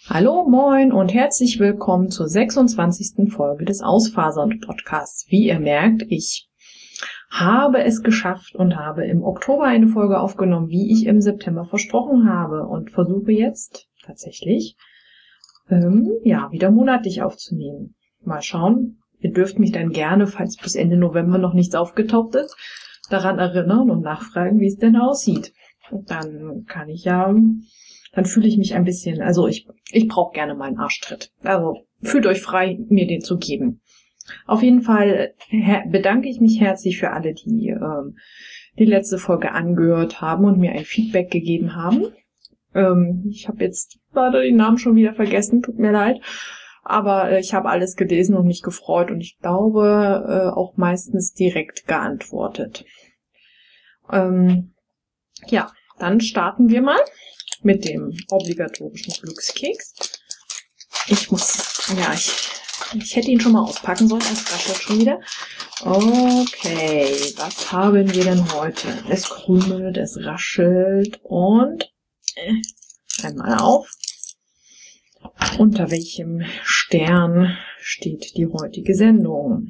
Hallo, moin und herzlich willkommen zur 26. Folge des Ausfasern-Podcasts. Wie ihr merkt, ich habe es geschafft und habe im Oktober eine Folge aufgenommen, wie ich im September versprochen habe, und versuche jetzt tatsächlich wieder monatlich aufzunehmen. Mal schauen. Ihr dürft mich dann gerne, falls bis Ende November noch nichts aufgetaucht ist, daran erinnern und nachfragen, wie es denn aussieht. Und dann kann ich dann fühle ich mich ein bisschen, also ich brauche gerne mal einen Arschtritt. Also fühlt euch frei, mir den zu geben. Auf jeden Fall bedanke ich mich herzlich für alle, die die letzte Folge angehört haben und mir ein Feedback gegeben haben. Ich habe jetzt leider den Namen schon wieder vergessen, tut mir leid. Aber ich habe alles gelesen und mich gefreut und ich glaube auch meistens direkt geantwortet. Dann starten wir mal mit dem obligatorischen Glückskeks. Ich hätte ihn schon mal auspacken sollen, es raschelt schon wieder. Okay, was haben wir denn heute? Es krümelt, es raschelt und einmal auf. Unter welchem Stern steht die heutige Sendung?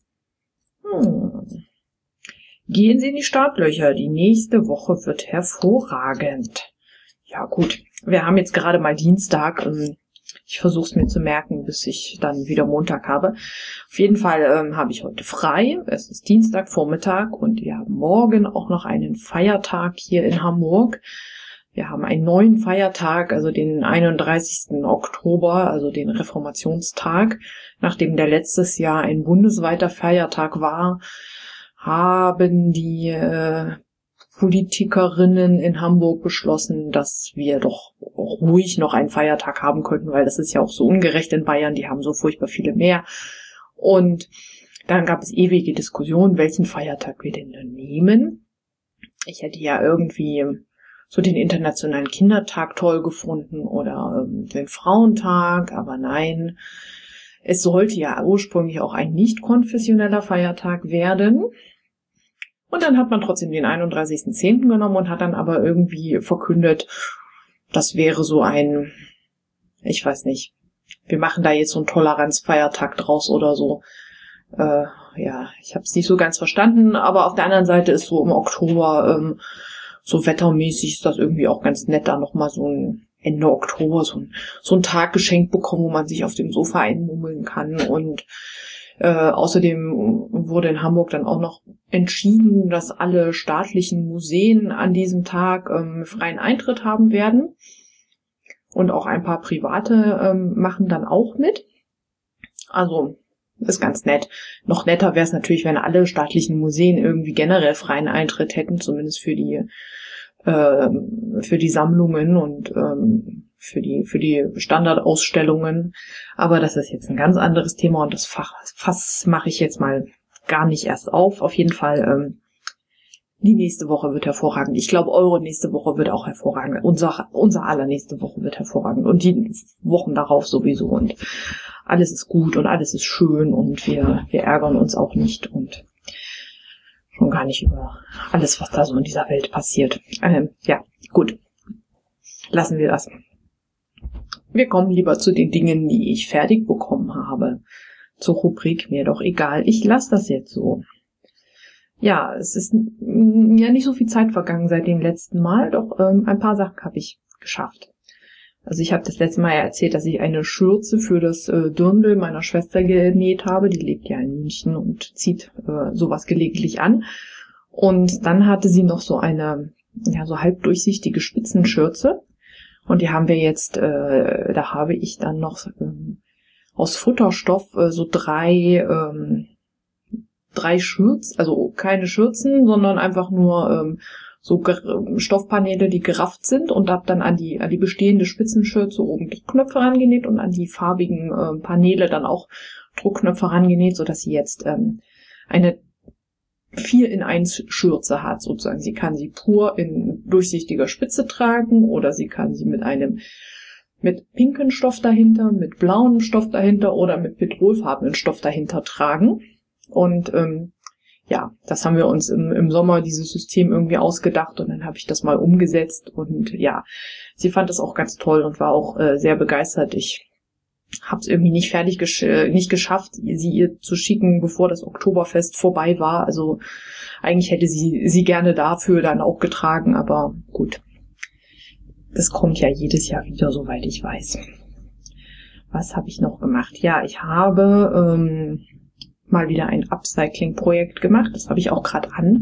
Gehen Sie in die Startlöcher, die nächste Woche wird hervorragend. Ja gut, wir haben jetzt gerade mal Dienstag. Ich versuche es mir zu merken, bis ich dann wieder Montag habe. Auf jeden Fall habe ich heute frei. Es ist Dienstagvormittag und wir haben morgen auch noch einen Feiertag hier in Hamburg. Wir haben einen neuen Feiertag, also den 31. Oktober, also den Reformationstag. Nachdem der letztes Jahr ein bundesweiter Feiertag war, haben die Politikerinnen in Hamburg beschlossen, dass wir doch ruhig noch einen Feiertag haben könnten, weil das ist ja auch so ungerecht in Bayern, die haben so furchtbar viele mehr. Und dann gab es ewige Diskussionen, welchen Feiertag wir denn nehmen. Ich hätte ja irgendwie so den Internationalen Kindertag toll gefunden oder den Frauentag, aber nein, es sollte ja ursprünglich auch ein nicht konfessioneller Feiertag werden. Und dann hat man trotzdem den 31.10. genommen und hat dann aber irgendwie verkündet, das wäre so ein, ich weiß nicht, wir machen da jetzt so einen Toleranzfeiertag draus oder so. Ich habe es nicht so ganz verstanden, aber auf der anderen Seite ist so im Oktober, so wettermäßig ist das irgendwie auch ganz nett, da nochmal so ein Ende Oktober so ein Tag geschenkt bekommen, wo man sich auf dem Sofa einmummeln kann. Und außerdem wurde in Hamburg dann auch noch entschieden, dass alle staatlichen Museen an diesem Tag freien Eintritt haben werden. Und auch ein paar private machen dann auch mit. Also ist ganz nett. Noch netter wäre es natürlich, wenn alle staatlichen Museen irgendwie generell freien Eintritt hätten, zumindest für die Sammlungen und für die Standardausstellungen. Aber das ist jetzt ein ganz anderes Thema und das Fass mache ich jetzt mal gar nicht erst auf. Auf jeden Fall, die nächste Woche wird hervorragend. Ich glaube, eure nächste Woche wird auch hervorragend. Unser aller nächste Woche wird hervorragend und die Wochen darauf sowieso. Und alles ist gut und alles ist schön und wir ärgern uns auch nicht und schon gar nicht über alles, was da so in dieser Welt passiert. Gut. Lassen wir das. Wir kommen lieber zu den Dingen, die ich fertig bekommen habe. Zur Rubrik mir doch egal. Ich lasse das jetzt so. Ja, es ist ja nicht so viel Zeit vergangen seit dem letzten Mal, doch ein paar Sachen habe ich geschafft. Also ich habe das letzte Mal erzählt, dass ich eine Schürze für das Dirndl meiner Schwester genäht habe. Die lebt ja in München und zieht sowas gelegentlich an. Und dann hatte sie noch so eine so halbdurchsichtige Spitzenschürze. Und die haben wir jetzt, da habe ich dann noch aus Futterstoff so drei Schürzen, also keine Schürzen, sondern einfach nur so Stoffpaneele, die gerafft sind, und habe dann an die bestehende Spitzenschürze oben Druckknöpfe rangenäht und an die farbigen Paneele dann auch Druckknöpfe rangenäht, sodass sie jetzt eine 4-in-1 Schürze hat, sozusagen. Sie kann sie pur in durchsichtiger Spitze tragen oder sie kann sie mit pinken Stoff dahinter, mit blauem Stoff dahinter oder mit petrolfarbenen Stoff dahinter tragen. Und ja, das haben wir uns im Sommer dieses System irgendwie ausgedacht und dann habe ich das mal umgesetzt und ja, sie fand das auch ganz toll und war auch sehr begeistert. Ich habe es irgendwie nicht nicht geschafft, sie ihr zu schicken, bevor das Oktoberfest vorbei war. Also eigentlich hätte sie gerne dafür dann auch getragen, aber gut. Das kommt ja jedes Jahr wieder, soweit ich weiß. Was habe ich noch gemacht? Ja, ich habe mal wieder ein Upcycling-Projekt gemacht. Das habe ich auch gerade an.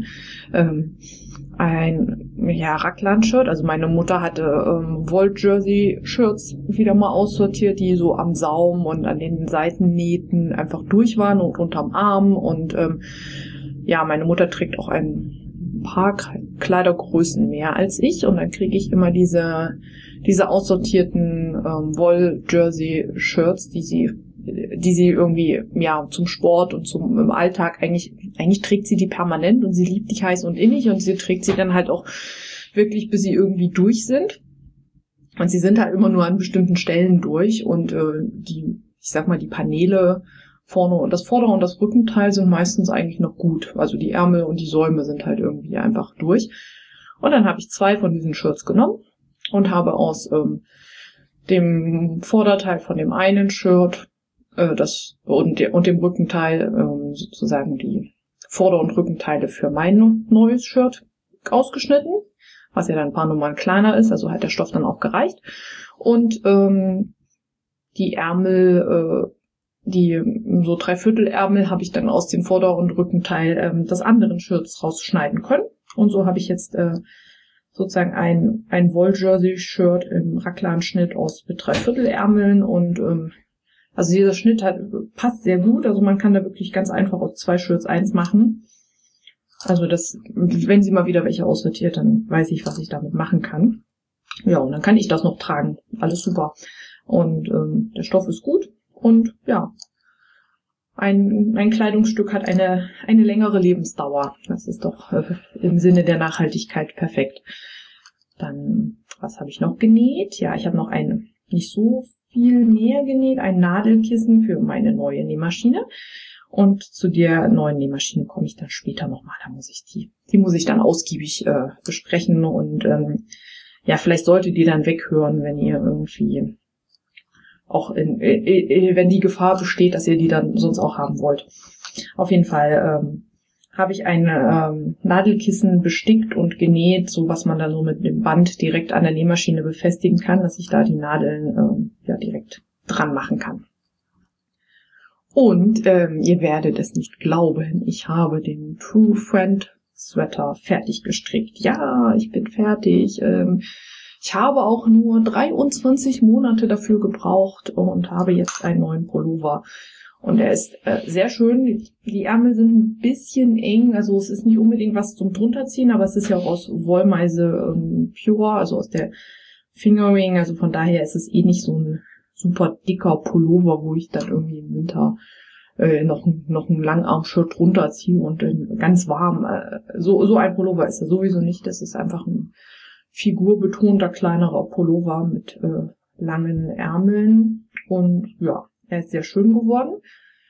Ein Raglan-Shirt. Also meine Mutter hatte Woll-Jersey-Shirts wieder mal aussortiert, die so am Saum und an den Seitennähten einfach durch waren und unterm Arm. Und meine Mutter trägt auch ein paar Kleidergrößen mehr als ich. Und dann kriege ich immer diese aussortierten Woll-Jersey-Shirts, die sie irgendwie, zum Sport und im Alltag eigentlich trägt sie die permanent und sie liebt die heiß und innig und sie trägt sie dann halt auch wirklich, bis sie irgendwie durch sind. Und sie sind halt immer nur an bestimmten Stellen durch und die Paneele vorne und das Vorder- und das Rückenteil sind meistens eigentlich noch gut. Also die Ärmel und die Säume sind halt irgendwie einfach durch. Und dann habe ich 2 von diesen Shirts genommen und habe aus dem Vorderteil von dem einen Shirt und dem Rückenteil sozusagen die Vorder- und Rückenteile für mein neues Shirt ausgeschnitten, was ja dann ein paar Nummern kleiner ist, also hat der Stoff dann auch gereicht. Und die Ärmel, die so 3/4 Ärmel habe ich dann aus dem Vorder- und Rückenteil des anderen Shirts rausschneiden können. Und so habe ich jetzt sozusagen ein Woll-Jersey-Shirt im Raglan-Schnitt mit 3/4 Ärmeln und also dieser Schnitt passt sehr gut, also man kann da wirklich ganz einfach aus 2 Shirts 1 machen. Also wenn sie mal wieder welche aussortiert, dann weiß ich, was ich damit machen kann. Ja, und dann kann ich das noch tragen. Alles super. Und der Stoff ist gut und ja, ein Kleidungsstück hat eine längere Lebensdauer. Das ist doch im Sinne der Nachhaltigkeit perfekt. Dann, was habe ich noch genäht? Ja, ich habe noch nicht so viel mehr genäht, ein Nadelkissen für meine neue Nähmaschine. Und zu der neuen Nähmaschine komme ich dann später nochmal. Da muss ich die muss ich dann ausgiebig besprechen und vielleicht solltet ihr dann weghören, wenn ihr irgendwie auch wenn die Gefahr besteht, dass ihr die dann sonst auch haben wollt. Auf jeden Fall habe ich ein Nadelkissen bestickt und genäht, so was man dann so mit dem Band direkt an der Nähmaschine befestigen kann, dass ich da die Nadeln direkt dran machen kann. Und ihr werdet es nicht glauben, ich habe den True Friend Sweater fertig gestrickt. Ja, ich bin fertig. Ich habe auch nur 23 Monate dafür gebraucht und habe jetzt einen neuen Pullover. Und er ist sehr schön. Die Ärmel sind ein bisschen eng, also es ist nicht unbedingt was zum Drunterziehen, aber es ist ja auch aus Wollmeise Pure, also aus der Fingering, also von daher ist es nicht so ein super dicker Pullover, wo ich dann irgendwie im Winter noch ein Langarm-Shirt drunter ziehe und ganz warm. So ein Pullover ist er sowieso nicht. Das ist einfach ein figurbetonter kleinerer Pullover mit langen Ärmeln und ja, er ist sehr schön geworden.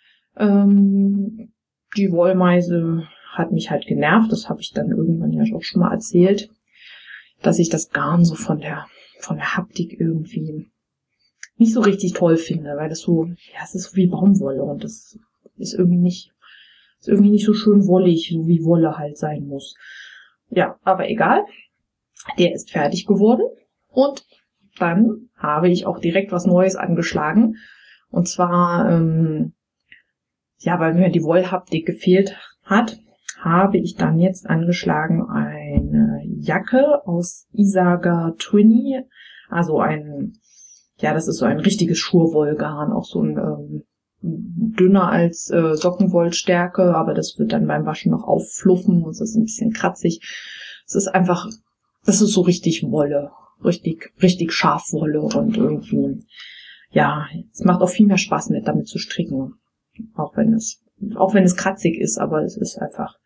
Die Wollmeise hat mich halt genervt. Das habe ich dann irgendwann ja auch schon mal erzählt, dass ich das Garn so von der Haptik irgendwie nicht so richtig toll finde, weil das so, es ist so wie Baumwolle und das ist irgendwie nicht so schön wollig, so wie Wolle halt sein muss. Ja, aber egal. Der ist fertig geworden und dann habe ich auch direkt was Neues angeschlagen. Und zwar, weil mir die Wollhaptik gefehlt hat, habe ich dann jetzt angeschlagen eine Jacke aus Isaga Twinny, also das ist so ein richtiges Schurwollgarn, auch so ein dünner als Sockenwollstärke, aber das wird dann beim Waschen noch auffluffen und es ist ein bisschen kratzig. Es ist so richtig Wolle, richtig Schafwolle und irgendwie, es macht auch viel mehr Spaß damit zu stricken, auch wenn es kratzig ist, aber es ist einfach,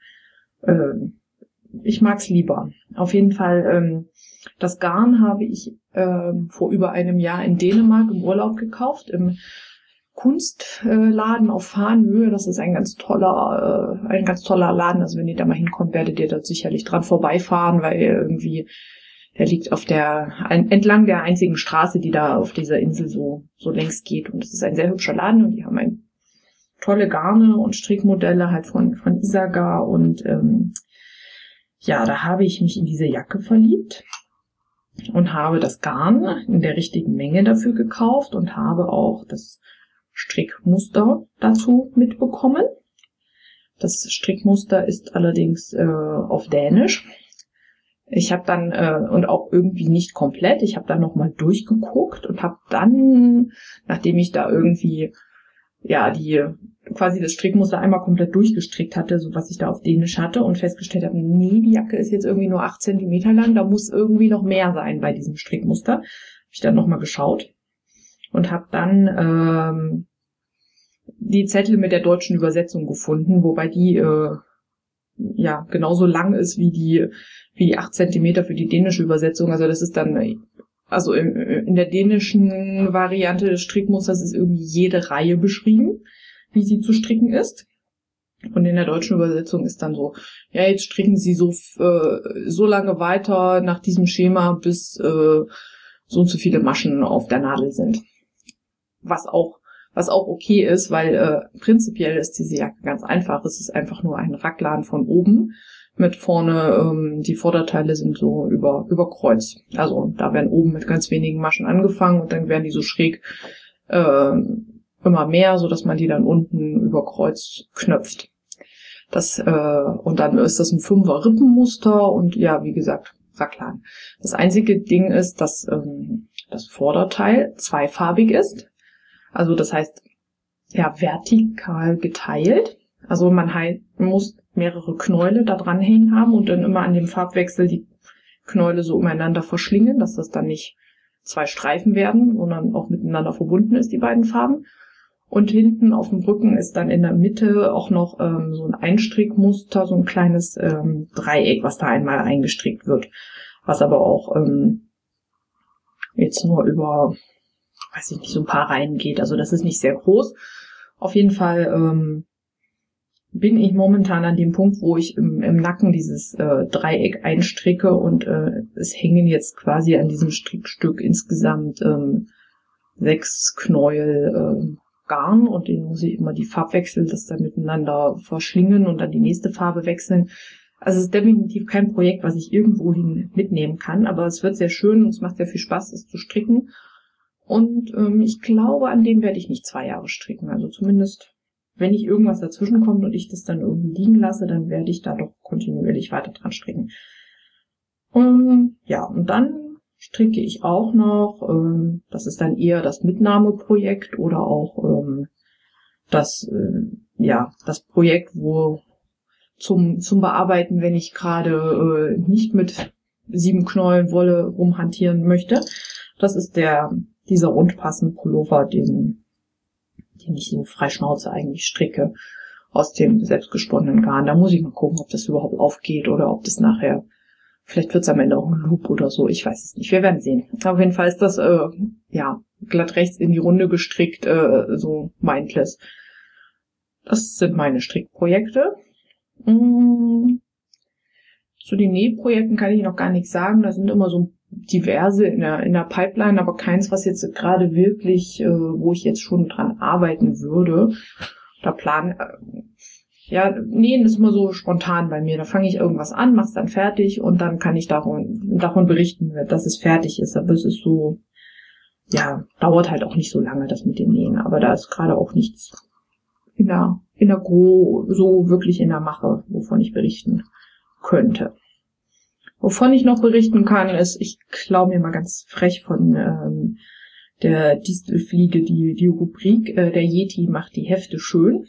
ich mag's lieber. Auf jeden Fall, das Garn habe ich vor über einem Jahr in Dänemark im Urlaub gekauft, im Kunstladen auf Farnhöhe. Das ist ein ganz toller Laden. Also wenn ihr da mal hinkommt, werdet ihr dort sicherlich dran vorbeifahren, weil irgendwie der liegt entlang der einzigen Straße, die da auf dieser Insel so längs geht. Und es ist ein sehr hübscher Laden und die haben tolle Garne und Strickmodelle halt von Isagar und da habe ich mich in diese Jacke verliebt und habe das Garn in der richtigen Menge dafür gekauft und habe auch das Strickmuster dazu mitbekommen. Das Strickmuster ist allerdings auf Dänisch. Ich habe dann, und auch irgendwie nicht komplett, ich habe dann nochmal durchgeguckt und habe dann, nachdem ich da irgendwie quasi das Strickmuster einmal komplett durchgestrickt hatte, so was ich da auf Dänisch hatte und festgestellt habe, nee, die Jacke ist jetzt irgendwie nur 8 Zentimeter lang, da muss irgendwie noch mehr sein bei diesem Strickmuster. Habe ich dann nochmal geschaut und habe dann die Zettel mit der deutschen Übersetzung gefunden, wobei die genauso lang ist wie die 8 Zentimeter für die dänische Übersetzung. Also das ist dann, in der dänischen Variante des Strickmusters ist irgendwie jede Reihe beschrieben, wie sie zu stricken ist. Und in der deutschen Übersetzung ist dann so, ja, jetzt stricken sie so lange weiter nach diesem Schema, bis so und so viele Maschen auf der Nadel sind. Was auch okay ist, weil prinzipiell ist diese Jacke ganz einfach. Es ist einfach nur ein Raglan von oben mit vorne, die Vorderteile sind so über Kreuz. Also da werden oben mit ganz wenigen Maschen angefangen und dann werden die so schräg immer mehr, so dass man die dann unten über Kreuz knöpft. Und dann ist das ein 5er Rippenmuster und ja, wie gesagt, Raglan. Das einzige Ding ist, dass das Vorderteil zweifarbig ist. Also das heißt, ja, vertikal geteilt. Also man muss mehrere Knäule da dranhängen haben und dann immer an dem Farbwechsel die Knäule so umeinander verschlingen, dass das dann nicht 2 Streifen werden, sondern auch miteinander verbunden ist, die beiden Farben. Und hinten auf dem Rücken ist dann in der Mitte auch noch so ein Einstrickmuster, so ein kleines Dreieck, was da einmal eingestrickt wird. Was aber auch jetzt nur über, weiß ich nicht, so ein paar Reihen geht. Also das ist nicht sehr groß. Auf jeden Fall bin ich momentan an dem Punkt, wo ich im Nacken dieses Dreieck einstricke und es hängen jetzt quasi an diesem Strickstück insgesamt 6 Knäuel Garn und den muss ich immer die Farbwechsel, das dann miteinander verschlingen und dann die nächste Farbe wechseln. Also es ist definitiv kein Projekt, was ich irgendwohin mitnehmen kann, aber es wird sehr schön und es macht sehr viel Spaß, es zu stricken. Und ich glaube, an dem werde ich nicht 2 Jahre stricken. Also zumindest, wenn nicht irgendwas dazwischen kommt und ich das dann irgendwie liegen lasse, dann werde ich da doch kontinuierlich weiter dran stricken. Und dann stricke ich auch noch, das ist dann eher das Mitnahmeprojekt oder auch das Projekt, wo zum Bearbeiten, wenn ich gerade nicht mit 7 Knäueln Wolle rumhantieren möchte. Das ist dieser Rundpassen-Pullover, den ich so frei Schnauze eigentlich stricke aus dem selbstgesponnenen Garn. Da muss ich mal gucken, ob das überhaupt aufgeht oder ob das nachher, vielleicht wird es am Ende auch ein Loop oder so, ich weiß es nicht. Wir werden sehen. Auf jeden Fall ist das glatt rechts in die Runde gestrickt, so mindless. Das sind meine Strickprojekte. Zu den Nähprojekten kann ich noch gar nichts sagen. Da sind immer so diverse in der Pipeline, aber keins, was jetzt gerade wirklich, wo ich jetzt schon dran arbeiten würde. Nähen ist immer so spontan bei mir. Da fange ich irgendwas an, mach's dann fertig und dann kann ich davon berichten, dass es fertig ist. Aber es ist so, dauert halt auch nicht so lange, das mit dem Nähen. Aber da ist gerade auch nichts in der so wirklich in der Mache, wovon ich berichten könnte. Wovon ich noch berichten kann, ist, ich klaue mir mal ganz frech von der Distelfliege die Rubrik, der Yeti macht die Hefte schön.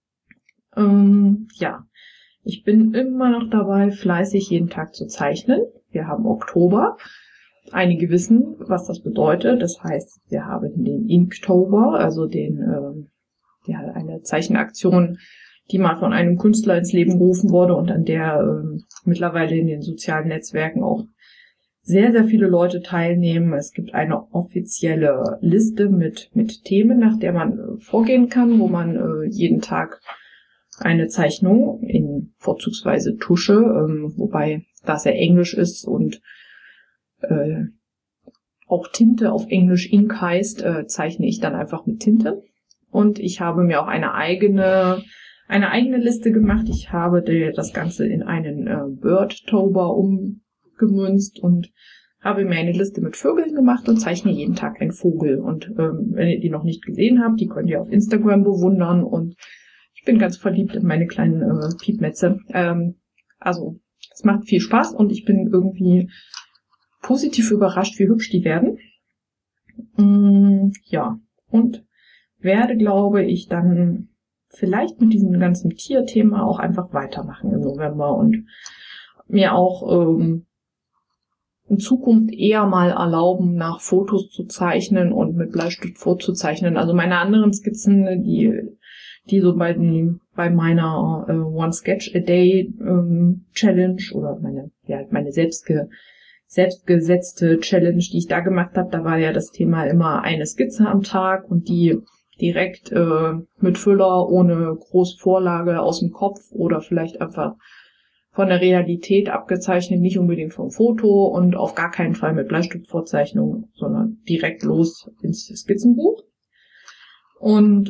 Ich bin immer noch dabei, fleißig jeden Tag zu zeichnen. Wir haben Oktober. Einige wissen, was das bedeutet. Das heißt, wir haben den Inktober, also eine Zeichenaktion, die mal von einem Künstler ins Leben gerufen wurde und an der mittlerweile in den sozialen Netzwerken auch sehr, sehr viele Leute teilnehmen. Es gibt eine offizielle Liste mit Themen, nach der man vorgehen kann, wo man jeden Tag eine Zeichnung in vorzugsweise Tusche, wobei das ja Englisch ist und auch Tinte auf Englisch Ink heißt, zeichne ich dann einfach mit Tinte. Und ich habe mir auch eine eigene Liste gemacht. Ich habe das Ganze in einen Birdtober umgemünzt und habe mir eine Liste mit Vögeln gemacht und zeichne jeden Tag einen Vogel. Und wenn ihr die noch nicht gesehen habt, die könnt ihr auf Instagram bewundern. Und ich bin ganz verliebt in meine kleinen Piepmätze. Also es macht viel Spaß und ich bin irgendwie positiv überrascht, wie hübsch die werden. Ja, und werde, glaube ich, dann vielleicht mit diesem ganzen Tierthema auch einfach weitermachen im November und mir auch in Zukunft eher mal erlauben, nach Fotos zu zeichnen und mit Bleistift vorzuzeichnen. Also meine anderen Skizzen, die so bei meiner One Sketch a Day Challenge oder meine selbstgesetzte Challenge, die ich da gemacht habe, da war ja das Thema immer eine Skizze am Tag und die direkt mit Füller ohne groß Vorlage aus dem Kopf oder vielleicht einfach von der Realität abgezeichnet, nicht unbedingt vom Foto und auf gar keinen Fall mit Bleistiftvorzeichnung, sondern direkt los ins Skizzenbuch. Und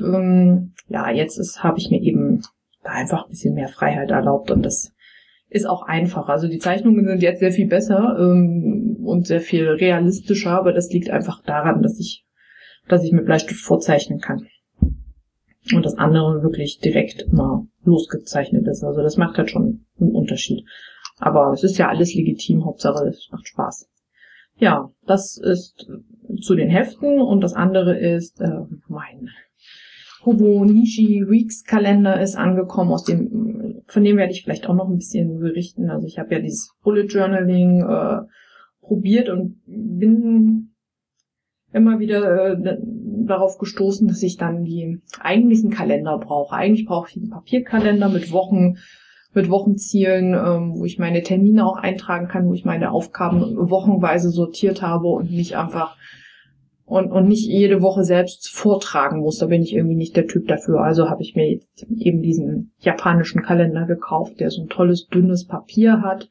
jetzt habe ich mir eben da einfach ein bisschen mehr Freiheit erlaubt und das ist auch einfacher. Also die Zeichnungen sind jetzt sehr viel besser und sehr viel realistischer, aber das liegt einfach daran, dass ich mit Bleistift vorzeichnen kann. Und das andere wirklich direkt immer losgezeichnet ist. Also das macht halt schon einen Unterschied. Aber es ist ja alles legitim, Hauptsache es macht Spaß. Ja, das ist zu den Heften und das andere ist mein Hobonichi Weeks Kalender ist angekommen, von dem werde ich vielleicht auch noch ein bisschen berichten. Also ich habe ja dieses Bullet Journaling probiert und bin immer wieder darauf gestoßen, dass ich dann die eigentlichen Kalender brauche. Eigentlich brauche ich einen Papierkalender mit Wochenzielen, wo ich meine Termine auch eintragen kann, wo ich meine Aufgaben wochenweise sortiert habe und nicht einfach und nicht jede Woche selbst vortragen muss. Da bin ich irgendwie nicht der Typ dafür. Also habe ich mir jetzt eben diesen japanischen Kalender gekauft, der so ein tolles, dünnes Papier hat,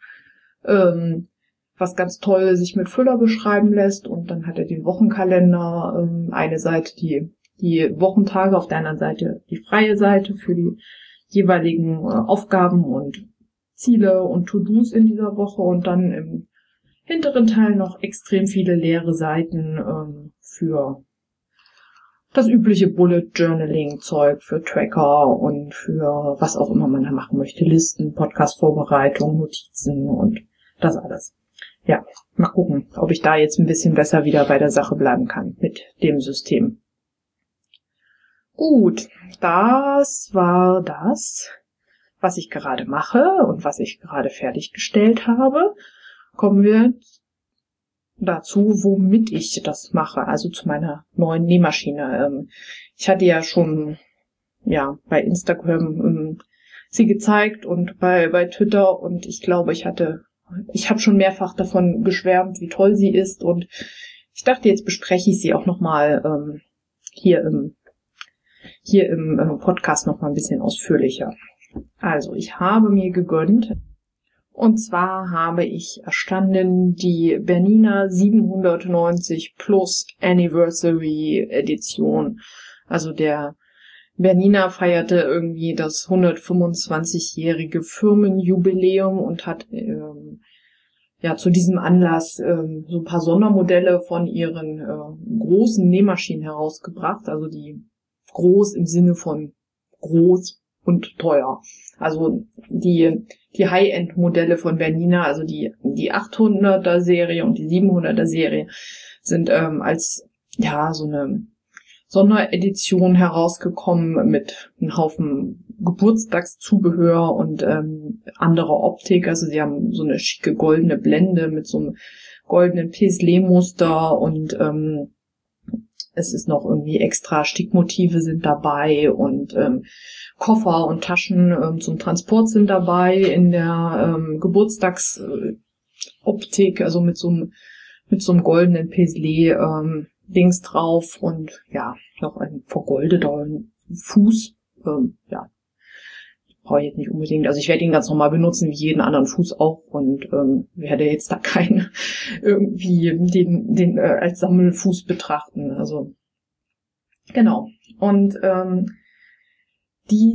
was ganz toll sich mit Füller beschreiben lässt. Und dann hat er den Wochenkalender, eine Seite die Wochentage, auf der anderen Seite die freie Seite für die jeweiligen Aufgaben und Ziele und To-Dos in dieser Woche und dann im hinteren Teil noch extrem viele leere Seiten für das übliche Bullet Journaling Zeug, für Tracker und für was auch immer man da machen möchte, Listen, Podcast-Vorbereitung, Notizen und das alles. Ja, mal gucken, ob ich da jetzt ein bisschen besser wieder bei der Sache bleiben kann mit dem System. Gut, das war das, was ich gerade mache und was ich gerade fertiggestellt habe. Kommen wir dazu, womit ich das mache, also zu meiner neuen Nähmaschine. Ich hatte ja schon bei Instagram sie gezeigt und bei Twitter und ich glaube, ich habe schon mehrfach davon geschwärmt, wie toll sie ist und ich dachte, jetzt bespreche ich sie auch nochmal hier im Podcast nochmal ein bisschen ausführlicher. Also, ich habe mir gegönnt, und zwar habe ich erstanden die Bernina 790 Plus Anniversary Edition. Also der Bernina feierte irgendwie das 125-jährige Firmenjubiläum und hat zu diesem Anlass so ein paar Sondermodelle von ihren großen Nähmaschinen herausgebracht. Also die groß im Sinne von groß und teuer. Also die High-End-Modelle von Bernina, also die 800er Serie und die 700er Serie sind als so eine Sonderedition herausgekommen mit einem Haufen Geburtstagszubehör und anderer Optik. Also sie haben so eine schicke goldene Blende mit so einem goldenen Paisley-Muster und es ist noch irgendwie extra Stickmotive sind dabei und Koffer und Taschen zum Transport sind dabei in der Optik, also mit so einem goldenen Paisley Dings drauf und ja, noch ein vergoldeter Fuß. Ja, brauche ich jetzt nicht unbedingt. Also ich werde ihn ganz normal benutzen, wie jeden anderen Fuß auch und werde jetzt da keinen irgendwie den als Sammelfuß betrachten. Also genau. Und die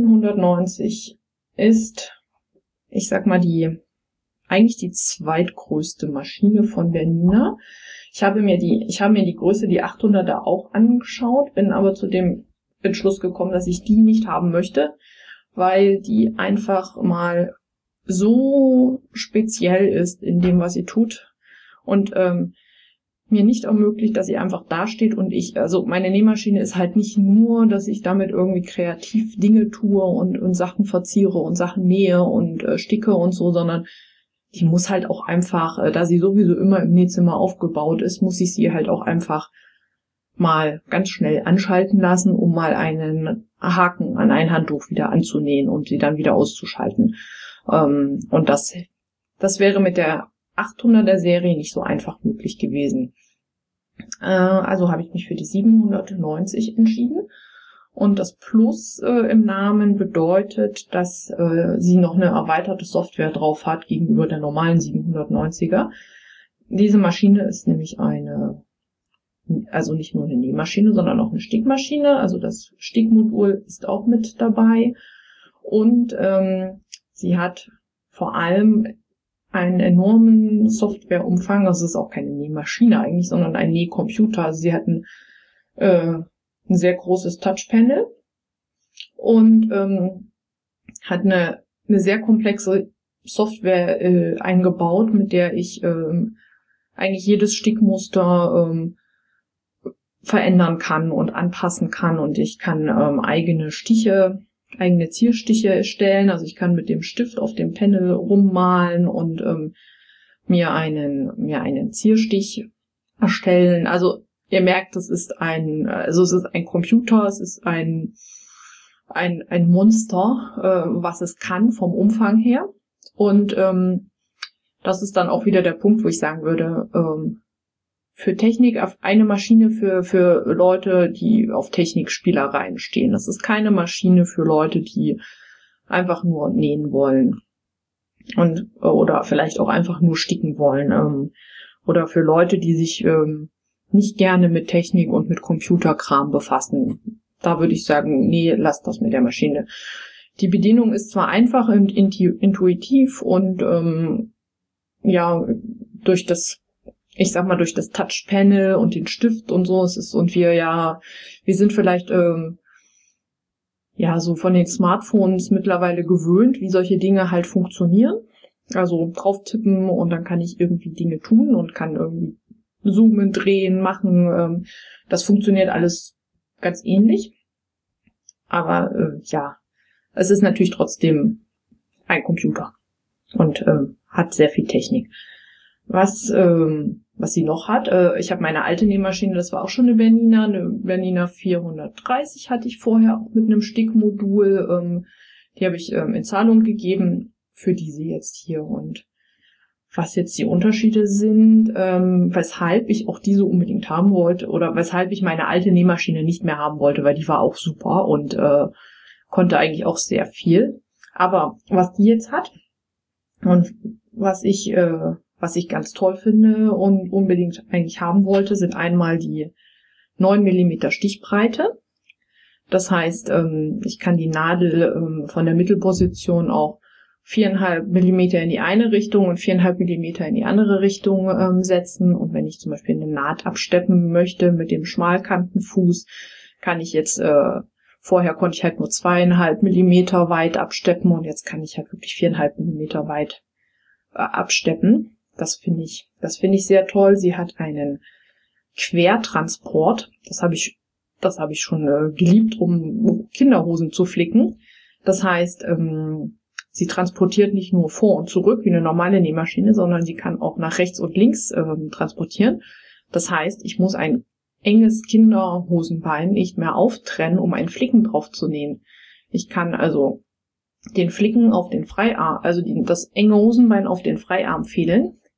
790 ist, ich sag mal, eigentlich die zweitgrößte Maschine von Bernina. Ich habe mir die Größe, die 800er auch angeschaut, bin aber zu dem Entschluss gekommen, dass ich die nicht haben möchte, weil die einfach mal so speziell ist in dem, was sie tut und mir nicht ermöglicht, dass sie einfach dasteht und also meine Nähmaschine ist halt nicht nur, dass ich damit irgendwie kreativ Dinge tue und Sachen verziere und Sachen nähe und sticke und so, sondern die muss halt auch einfach, da sie sowieso immer im Nähzimmer aufgebaut ist, muss ich sie halt auch einfach mal ganz schnell anschalten lassen, um mal einen Haken an ein Handtuch wieder anzunähen und sie dann wieder auszuschalten. Und das wäre mit der 800er Serie nicht so einfach möglich gewesen. Also habe ich mich für die 790 entschieden. Und das Plus im Namen bedeutet, dass sie noch eine erweiterte Software drauf hat gegenüber der normalen 790er. Diese Maschine ist nämlich also nicht nur eine Nähmaschine, sondern auch eine Stickmaschine. Also das Stickmodul ist auch mit dabei. Und sie hat vor allem einen enormen Softwareumfang. Also es ist auch keine Nähmaschine eigentlich, sondern ein Nähcomputer. Also sie hat ein sehr großes Touchpanel und hat eine sehr komplexe Software eingebaut, mit der ich eigentlich jedes Stickmuster verändern kann und anpassen kann und ich kann eigene Zierstiche erstellen. Also ich kann mit dem Stift auf dem Panel rummalen und mir einen Zierstich erstellen. Also ihr merkt, es ist ein Computer, es ist ein Monster, was es kann vom Umfang her. Und das ist dann auch wieder der Punkt, wo ich sagen würde, für Technik, eine Maschine für Leute, die auf Technikspielereien stehen. Das ist keine Maschine für Leute, die einfach nur nähen wollen und oder vielleicht auch einfach nur sticken wollen oder für Leute, die sich nicht gerne mit Technik und mit Computerkram befassen. Da würde ich sagen, nee, lasst das mit der Maschine. Die Bedienung ist zwar einfach und intuitiv und durch das Touchpanel und den Stift und so, wir sind vielleicht so von den Smartphones mittlerweile gewöhnt, wie solche Dinge halt funktionieren. Also drauf tippen und dann kann ich irgendwie Dinge tun und kann irgendwie zoomen, drehen, machen. Das funktioniert alles ganz ähnlich. Aber es ist natürlich trotzdem ein Computer und hat sehr viel Technik. Was sie noch hat, ich habe meine alte Nähmaschine, das war auch schon eine Bernina 430 hatte ich vorher auch mit einem Stickmodul. Die habe ich in Zahlung gegeben für diese jetzt hier. Und was jetzt die Unterschiede sind, weshalb ich auch diese unbedingt haben wollte oder weshalb ich meine alte Nähmaschine nicht mehr haben wollte, weil die war auch super und konnte eigentlich auch sehr viel. Aber was die jetzt hat und was ich ganz toll finde und unbedingt eigentlich haben wollte, sind einmal die 9 mm Stichbreite. Das heißt, ich kann die Nadel von der Mittelposition auch 4,5 mm in die eine Richtung und 4,5 mm in die andere Richtung setzen. Und wenn ich zum Beispiel eine Naht absteppen möchte mit dem Schmalkantenfuß, kann ich jetzt, vorher konnte ich halt nur 2,5 mm weit absteppen und jetzt kann ich halt wirklich 4,5 mm weit absteppen. Das finde ich sehr toll. Sie hat einen Quertransport. Das habe ich schon geliebt, um Kinderhosen zu flicken. Das heißt, sie transportiert nicht nur vor und zurück wie eine normale Nähmaschine, sondern sie kann auch nach rechts und links transportieren. Das heißt, ich muss ein enges Kinderhosenbein nicht mehr auftrennen, um einen Flicken drauf zu nähen. Ich kann also den Flicken auf den Freiarm, also das enge Hosenbein auf den Freiarm fädeln.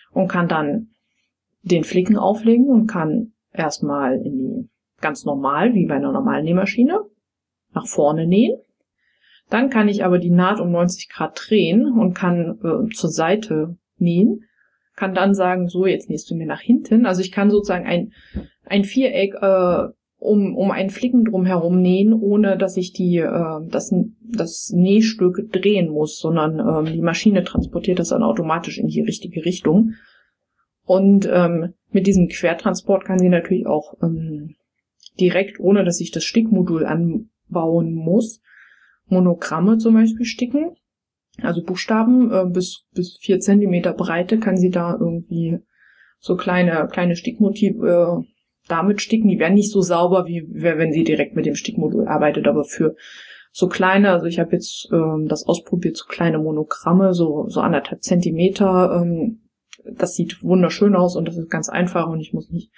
und kann dann den Flicken auflegen und kann erstmal ganz normal, wie bei einer normalen Nähmaschine, nach vorne nähen. Dann kann ich aber die Naht um 90 Grad drehen und kann zur Seite nähen. Kann dann sagen, so, jetzt nähst du mir nach hinten. Also ich kann sozusagen ein Viereck um einen Flicken drumherum nähen, ohne dass ich das Nähstück drehen muss, sondern die Maschine transportiert das dann automatisch in die richtige Richtung. Und mit diesem Quertransport kann sie natürlich auch direkt, ohne dass ich das Stickmodul anbauen muss, Monogramme zum Beispiel sticken. Also Buchstaben bis 4 Zentimeter Breite kann sie da irgendwie so kleine Stickmotive damit sticken. Die werden nicht so sauber, wie wenn sie direkt mit dem Stickmodul arbeitet, aber für so kleine, also ich habe jetzt das ausprobiert, so kleine Monogramme, so 1,5 Zentimeter, das sieht wunderschön aus und das ist ganz einfach und ich muss nicht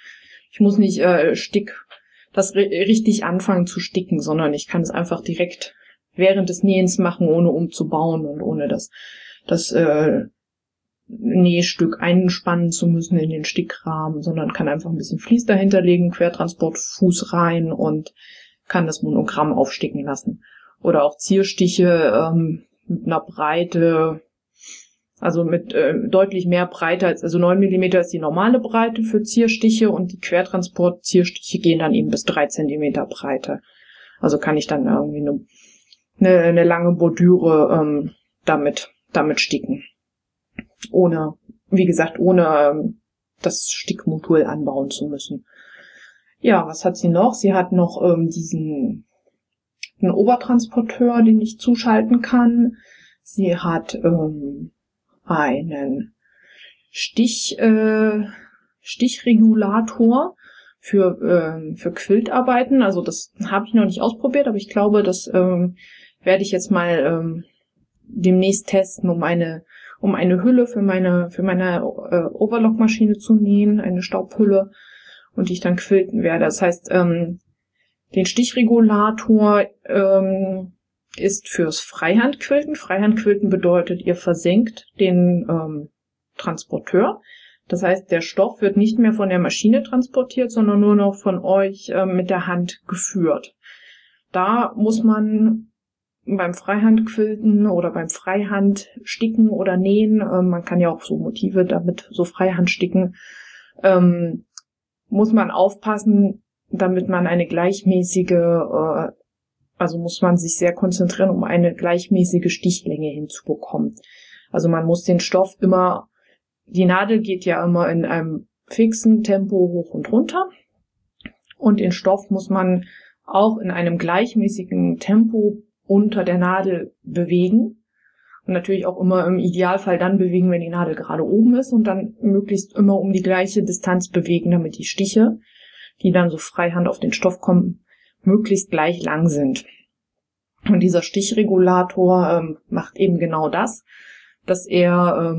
richtig anfangen zu sticken, sondern ich kann es einfach direkt während des Nähens machen, ohne umzubauen und ohne das Nähstück einspannen zu müssen in den Stickrahmen, sondern kann einfach ein bisschen Vlies dahinter legen, Quertransportfuß rein und kann das Monogramm aufsticken lassen. Oder auch Zierstiche mit einer Breite, also mit deutlich mehr Breite also 9 Millimeter ist die normale Breite für Zierstiche und die Quertransport-Zierstiche gehen dann eben bis 3 Zentimeter Breite. Also kann ich dann irgendwie eine lange Bordüre damit sticken. Ohne das Stickmodul anbauen zu müssen. Ja, was hat sie noch? Sie hat noch einen Obertransporteur, den ich zuschalten kann. Sie hat einen Stichregulator für Quiltarbeiten. Also das habe ich noch nicht ausprobiert, aber ich glaube, das werde ich jetzt mal demnächst testen, um eine Hülle für meine Overlockmaschine zu nähen, eine Staubhülle, und die ich dann quilten werde. Das heißt, den Stichregulator ist fürs Freihandquilten. Freihandquilten bedeutet, ihr versenkt den Transporteur. Das heißt, der Stoff wird nicht mehr von der Maschine transportiert, sondern nur noch von euch mit der Hand geführt. Da muss man beim Freihandquilten oder beim Freihandsticken oder Nähen, man kann ja auch so Motive damit so Freihand sticken, muss man aufpassen, damit man muss man sich sehr konzentrieren, um eine gleichmäßige Stichlänge hinzubekommen. Also man muss den Stoff die Nadel geht ja immer in einem fixen Tempo hoch und runter und den Stoff muss man auch in einem gleichmäßigen Tempo unter der Nadel bewegen und natürlich auch immer im Idealfall dann bewegen, wenn die Nadel gerade oben ist und dann möglichst immer um die gleiche Distanz bewegen, damit die Stiche, die dann so freihand auf den Stoff kommen, möglichst gleich lang sind. Und dieser Stichregulator macht eben genau das, dass er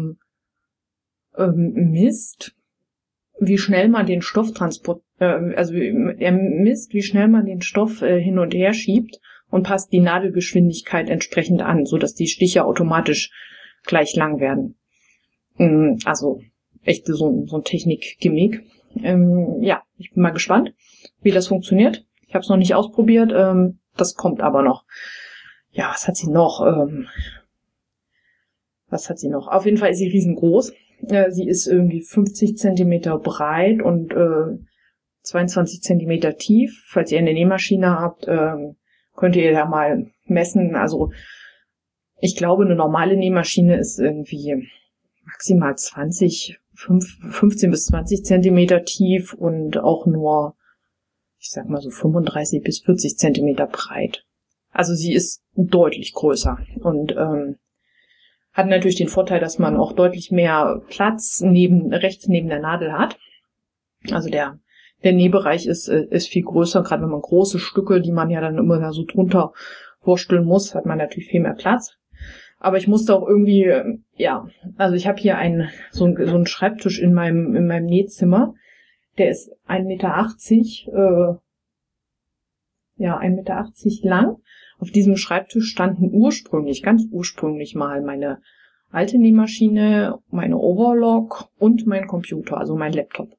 misst, wie schnell man den Stoff er misst, wie schnell man den Stoff hin und her schiebt und passt die Nadelgeschwindigkeit entsprechend an, so dass die Stiche automatisch gleich lang werden. Also echt so ein Technik-Gimmick. Ja, ich bin mal gespannt, wie das funktioniert. Ich habe es noch nicht ausprobiert, das kommt aber noch. Ja, was hat sie noch? Auf jeden Fall ist sie riesengroß. Sie ist irgendwie 50 Zentimeter breit und 22 Zentimeter tief. Falls ihr eine Nähmaschine habt, könnt ihr da mal messen. Also ich glaube, eine normale Nähmaschine ist irgendwie maximal 15 bis 20 Zentimeter tief und auch nur, ich sag mal so 35 bis 40 Zentimeter breit. Also sie ist deutlich größer und hat natürlich den Vorteil, dass man auch deutlich mehr Platz rechts neben der Nadel hat. Also der Nähbereich ist viel größer, gerade wenn man große Stücke, die man ja dann immer da so drunter wursteln muss, hat man natürlich viel mehr Platz. Aber ich musste auch irgendwie, also ich habe hier so einen Schreibtisch in meinem Nähzimmer, der ist 1,80 Meter, 1,80 Meter lang. Auf diesem Schreibtisch standen ganz ursprünglich mal alte Nähmaschine, meine Overlock und mein Computer, also mein Laptop.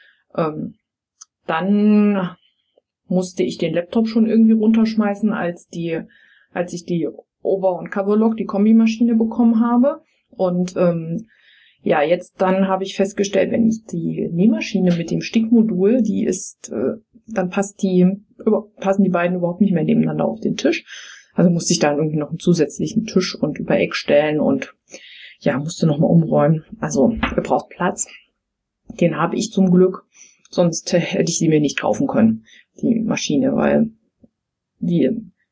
Dann musste ich den Laptop schon irgendwie runterschmeißen, als ich die Over- und Coverlock, die Kombimaschine bekommen habe. Und jetzt dann habe ich festgestellt, wenn ich die Nähmaschine mit dem Stickmodul, dann passen die beiden überhaupt nicht mehr nebeneinander auf den Tisch. Also musste ich dann irgendwie noch einen zusätzlichen Tisch und Übereck stellen und musste nochmal umräumen. Also ihr braucht Platz. Den habe ich zum Glück. Sonst hätte ich sie mir nicht kaufen können, die Maschine, weil die,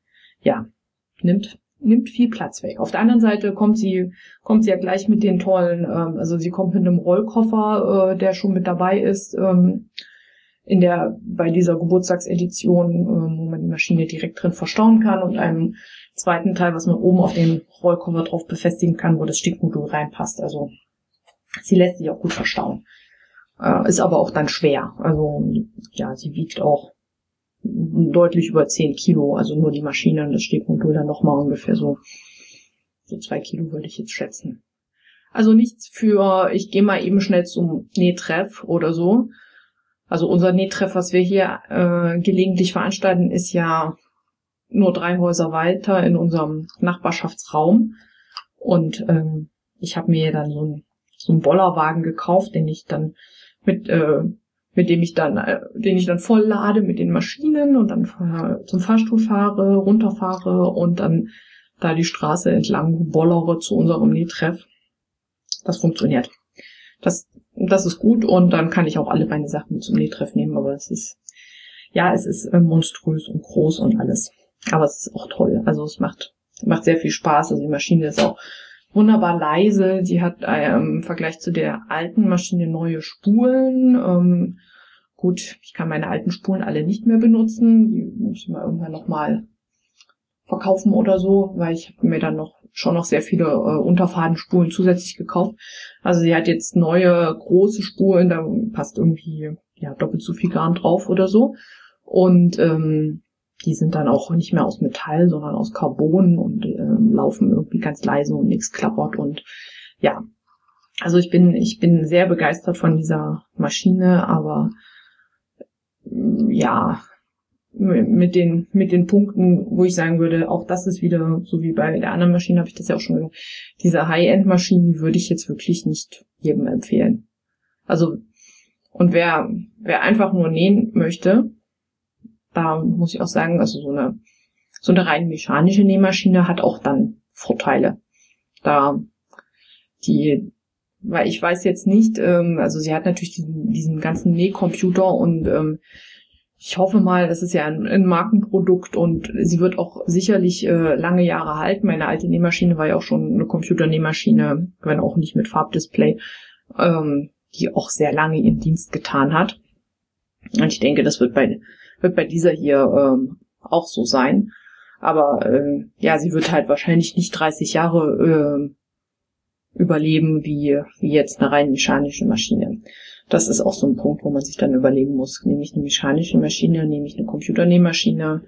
nimmt viel Platz weg. Auf der anderen Seite kommt sie ja gleich mit den tollen, sie kommt mit einem Rollkoffer, der schon mit dabei ist, bei dieser Geburtstagsedition, wo man die Maschine direkt drin verstauen kann und einem zweiten Teil, was man oben auf den Rollkoffer drauf befestigen kann, wo das Stickmodul reinpasst. Also sie lässt sich auch gut verstauen. Ist aber auch dann schwer. Also sie wiegt auch deutlich über 10 Kilo, also nur die Maschine und das Stickmodul dann nochmal ungefähr so 2 Kilo würde ich jetzt schätzen. Also nichts für, ich gehe mal eben schnell zum Nähtreff oder so. Also unser Nähtreff, was wir hier gelegentlich veranstalten, ist ja nur 3 Häuser weiter in unserem Nachbarschaftsraum. Und ich habe mir dann so einen Bollerwagen gekauft, den ich dann den ich dann voll lade mit den Maschinen und dann zum Fahrstuhl fahre, runterfahre und dann da die Straße entlang bollere zu unserem Nähtreff. Das funktioniert. Das ist gut und dann kann ich auch alle meine Sachen mit zum Nähtreff nehmen, aber es ist monströs und groß und alles. Aber es ist auch toll. Also es macht sehr viel Spaß. Also die Maschine ist auch wunderbar leise. Die hat im Vergleich zu der alten Maschine neue Spulen. Gut, ich kann meine alten Spulen alle nicht mehr benutzen. Die muss ich mal irgendwann nochmal verkaufen oder so, weil ich habe mir dann schon noch sehr viele Unterfadenspulen zusätzlich gekauft. Also sie hat jetzt neue große Spulen, da passt irgendwie doppelt so viel Garn drauf oder so. Und die sind dann auch nicht mehr aus Metall, sondern aus Carbon und laufen irgendwie ganz leise und nichts klappert und also ich bin sehr begeistert von dieser Maschine, aber mit den Punkten, wo ich sagen würde, auch das ist wieder, so wie bei der anderen Maschine, habe ich das ja auch schon gesagt, diese High-End-Maschine, die würde ich jetzt wirklich nicht jedem empfehlen. Also, und wer einfach nur nähen möchte, da muss ich auch sagen, also so eine rein mechanische Nähmaschine hat auch dann Vorteile. Weil ich weiß jetzt nicht, also sie hat natürlich diesen ganzen Nähcomputer und ich hoffe mal, das ist ja ein Markenprodukt und sie wird auch sicherlich lange Jahre halten. Meine alte Nähmaschine war ja auch schon eine Computernähmaschine, wenn auch nicht mit Farbdisplay, die auch sehr lange ihren Dienst getan hat. Und ich denke, das wird bei dieser hier auch so sein. Aber sie wird halt wahrscheinlich nicht 30 Jahre überleben wie jetzt eine rein mechanische Maschine. Das ist auch so ein Punkt, wo man sich dann überlegen muss, nehme ich eine mechanische Maschine, nehme ich eine Computernähmaschine,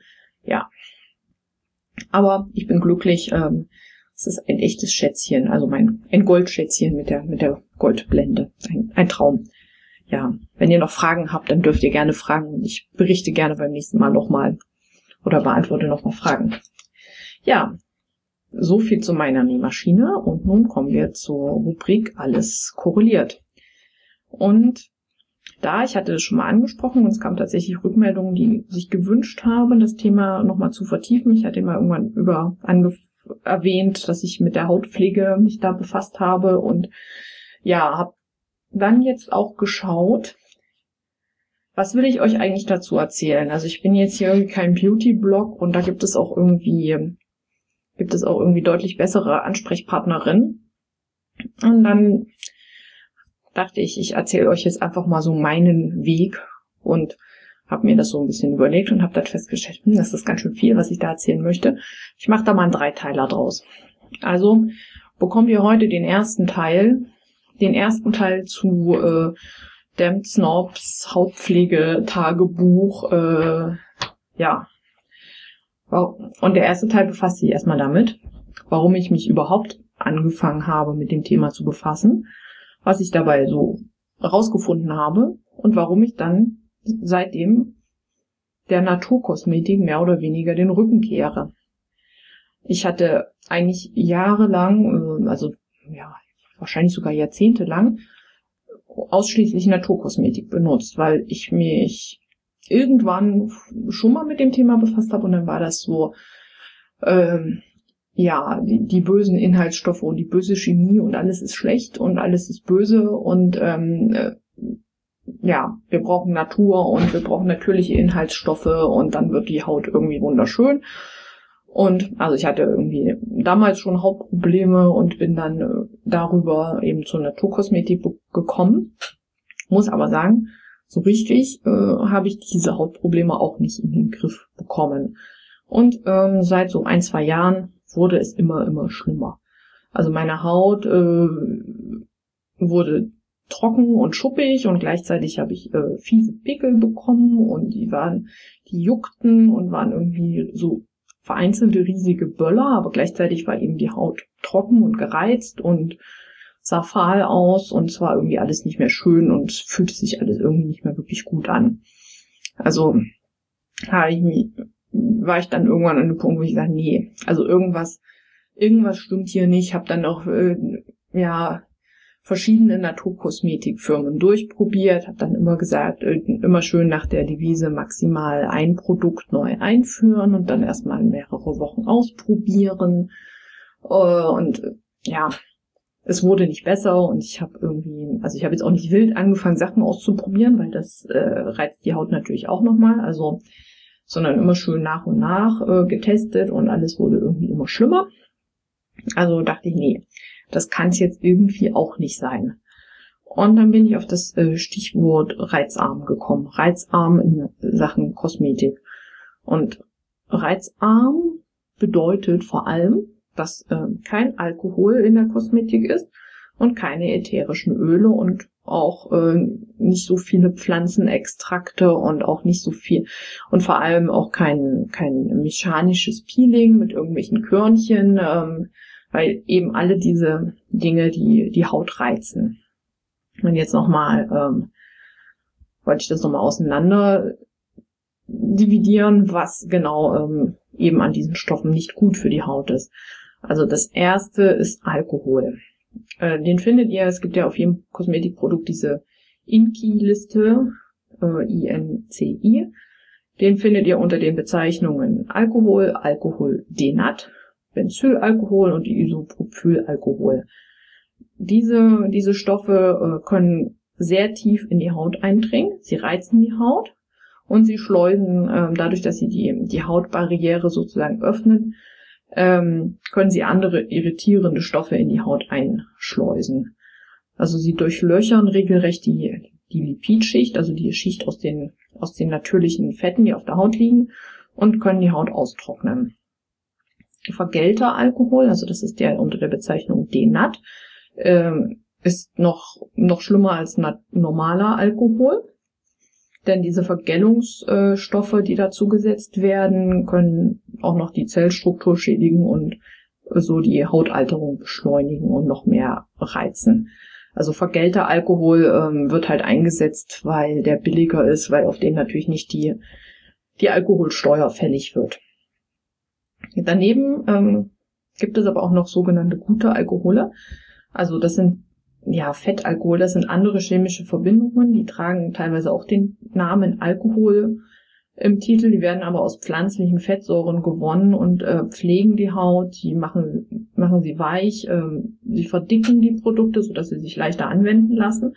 Aber ich bin glücklich, es ist ein echtes Schätzchen, also ein Goldschätzchen mit der Goldblende, ein Traum. Ja, wenn ihr noch Fragen habt, dann dürft ihr gerne fragen und ich berichte gerne beim nächsten Mal nochmal oder beantworte nochmal Fragen. Ja, so viel zu meiner Nähmaschine und nun kommen wir zur Rubrik Alles korreliert. Und ich hatte es schon mal angesprochen und es kamen tatsächlich Rückmeldungen, die sich gewünscht haben, das Thema nochmal zu vertiefen. Ich hatte mal irgendwann erwähnt, dass ich mit der Hautpflege mich da befasst habe und habe dann jetzt auch geschaut, was will ich euch eigentlich dazu erzählen? Also ich bin jetzt hier irgendwie kein Beauty-Blog und da gibt es auch irgendwie deutlich bessere Ansprechpartnerinnen. Und dann dachte ich erzähle euch jetzt einfach mal so meinen Weg und habe mir das so ein bisschen überlegt und habe dann festgestellt, das ist ganz schön viel, was ich da erzählen möchte. Ich mache da mal einen Dreiteiler draus. Also bekommt ihr heute den ersten Teil zu Damned Snobs Hautpflege-Tagebuch. Und der erste Teil befasst sich erstmal damit, warum ich mich überhaupt angefangen habe, mit dem Thema zu befassen, was ich dabei so rausgefunden habe und warum ich dann seitdem der Naturkosmetik mehr oder weniger den Rücken kehre. Ich hatte eigentlich jahrelang, also ja, wahrscheinlich sogar jahrzehntelang, ausschließlich Naturkosmetik benutzt, weil ich mich irgendwann schon mal mit dem Thema befasst habe und dann war das so, die bösen Inhaltsstoffe und die böse Chemie und alles ist schlecht und alles ist böse und wir brauchen Natur und wir brauchen natürliche Inhaltsstoffe und dann wird die Haut irgendwie wunderschön. Und also ich hatte irgendwie damals schon Hautprobleme und bin dann darüber eben zur Naturkosmetik gekommen. Muss aber sagen, so richtig habe ich diese Hautprobleme auch nicht in den Griff bekommen. Und seit so 1-2 Jahren wurde es immer schlimmer. Also meine Haut wurde trocken und schuppig und gleichzeitig habe ich fiese Pickel bekommen und die juckten und waren irgendwie so vereinzelte riesige Böller, aber gleichzeitig war eben die Haut trocken und gereizt und sah fahl aus und es war irgendwie alles nicht mehr schön und es fühlte sich alles irgendwie nicht mehr wirklich gut an. Also war ich dann irgendwann an einem Punkt, wo ich sage, nee, also irgendwas stimmt hier nicht. Habe dann auch verschiedene Naturkosmetikfirmen durchprobiert, habe dann immer gesagt, immer schön nach der Devise maximal ein Produkt neu einführen und dann erstmal mehrere Wochen ausprobieren. Es wurde nicht besser und ich habe jetzt auch nicht wild angefangen, Sachen auszuprobieren, weil das reizt die Haut natürlich auch nochmal, sondern immer schön nach und nach getestet und alles wurde irgendwie immer schlimmer. Also dachte ich, nee, das kann es jetzt irgendwie auch nicht sein. Und dann bin ich auf das Stichwort reizarm gekommen. Reizarm in Sachen Kosmetik. Und reizarm bedeutet vor allem, dass kein Alkohol in der Kosmetik ist und keine ätherischen Öle und auch nicht so viele Pflanzenextrakte und auch nicht so viel und vor allem auch kein mechanisches Peeling mit irgendwelchen Körnchen, weil eben alle diese Dinge die Haut reizen. Und jetzt wollte ich das nochmal auseinander dividieren, was genau eben an diesen Stoffen nicht gut für die Haut ist. Also das erste ist Alkohol. Den findet ihr, es gibt ja auf jedem Kosmetikprodukt diese INCI-Liste, INCI. Den findet ihr unter den Bezeichnungen Alkohol, Alkoholdenat, Benzylalkohol und Isopropylalkohol. Diese Stoffe können sehr tief in die Haut eindringen. Sie reizen die Haut und sie schleusen, dadurch, dass sie die Hautbarriere sozusagen öffnen, können sie andere irritierende Stoffe in die Haut einschleusen. Also sie durchlöchern regelrecht die Lipidschicht, also die Schicht aus den natürlichen Fetten, die auf der Haut liegen, und können die Haut austrocknen. Vergällter Alkohol, also das ist der unter der Bezeichnung Denat, ist noch schlimmer als normaler Alkohol. Denn diese Vergällungsstoffe, die dazugesetzt werden, können auch noch die Zellstruktur schädigen und so die Hautalterung beschleunigen und noch mehr reizen. Also vergällter Alkohol wird halt eingesetzt, weil der billiger ist, weil auf den natürlich nicht die Alkoholsteuer fällig wird. Daneben gibt es aber auch noch sogenannte gute Alkohole. Also das sind Fettalkohol, das sind andere chemische Verbindungen, die tragen teilweise auch den Namen Alkohol im Titel, die werden aber aus pflanzlichen Fettsäuren gewonnen und pflegen die Haut, die machen sie weich, sie verdicken die Produkte, sodass sie sich leichter anwenden lassen.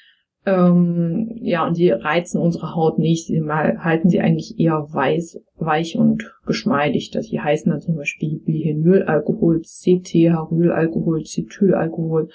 Und sie reizen unsere Haut nicht, sie halten sie eigentlich eher weich und geschmeidig. Die heißen dann zum Beispiel Bihenylalkohol, Cetearylalkohol, Cetylalkohol,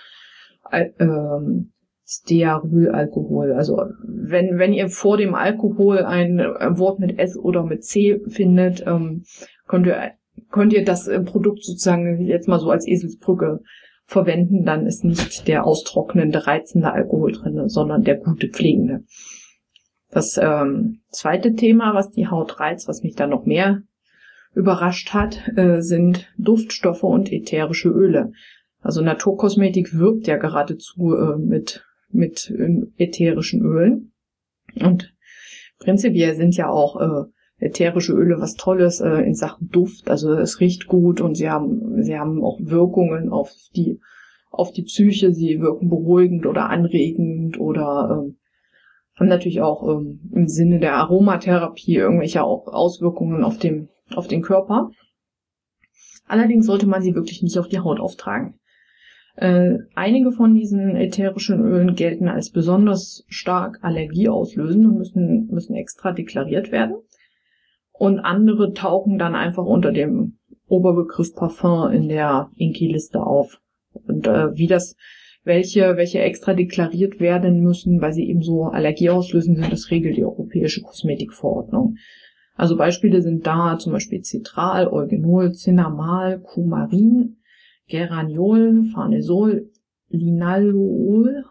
Stearylalkohol. Also wenn ihr vor dem Alkohol ein Wort mit S oder mit C findet, könnt ihr das Produkt sozusagen jetzt mal so als Eselsbrücke verwenden, dann ist nicht der austrocknende, reizende Alkohol drin, sondern der gute, pflegende. Das zweite Thema, was die Haut reizt, was mich dann noch mehr überrascht hat, sind Duftstoffe und ätherische Öle. Also Naturkosmetik wirbt ja geradezu mit ätherischen Ölen. Und prinzipiell sind ja auch ätherische Öle was Tolles in Sachen Duft. Also es riecht gut und sie haben auch Wirkungen auf die Psyche. Sie wirken beruhigend oder anregend oder haben natürlich auch im Sinne der Aromatherapie irgendwelche Auswirkungen auf den Körper. Allerdings sollte man sie wirklich nicht auf die Haut auftragen. Einige von diesen ätherischen Ölen gelten als besonders stark allergieauslösend und müssen extra deklariert werden. Und andere tauchen dann einfach unter dem Oberbegriff Parfum in der INCI-Liste auf. Und welche extra deklariert werden müssen, weil sie eben so allergieauslösend sind, das regelt die Europäische Kosmetikverordnung. Also Beispiele sind da zum Beispiel Citral, Eugenol, Cinnamal, Coumarin, Geraniol, Farnesol, Linalool,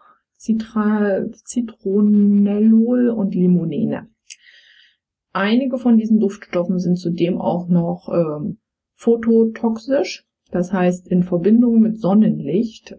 Citronellol und Limonene. Einige von diesen Duftstoffen sind zudem auch noch phototoxisch, das heißt in Verbindung mit Sonnenlicht